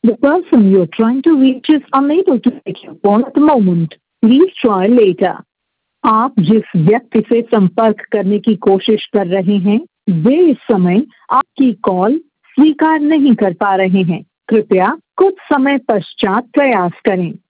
The person you're trying to reach is unable to take your call at the moment. Please try later. आप जिस व्यक्ति से संपर्क करने की कोशिश कर रहे हैं वे इस समय आपकी कॉल स्वीकार नहीं कर पा रहे हैं। कृपया कुछ समय पश्चात प्रयास करें।